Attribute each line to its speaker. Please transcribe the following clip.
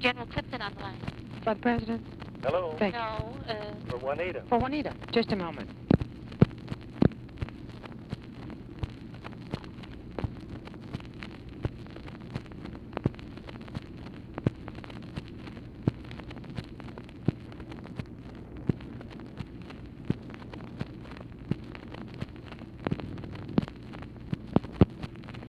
Speaker 1: General Clifton on the line.
Speaker 2: For the president?
Speaker 3: Hello?
Speaker 2: Thank you.
Speaker 1: No,
Speaker 3: For Juanita.
Speaker 2: For Juanita. Just a moment.